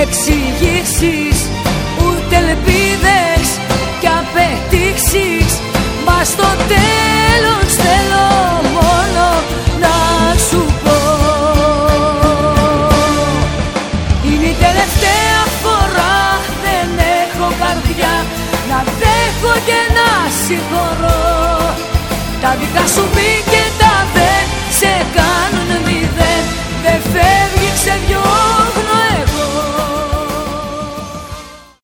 εξηγήσεις, ούτε ελπίδες κι απαιτήσεις. Μα στο τέλος θέλω μόνο να σου πω, είναι η τελευταία φορά, δεν έχω καρδιά να δέχω και να συγχωρώ. Τα δικά σου μη και τα δε σε κάνουν μηδέν, δεν φεύγει, ξεβιώ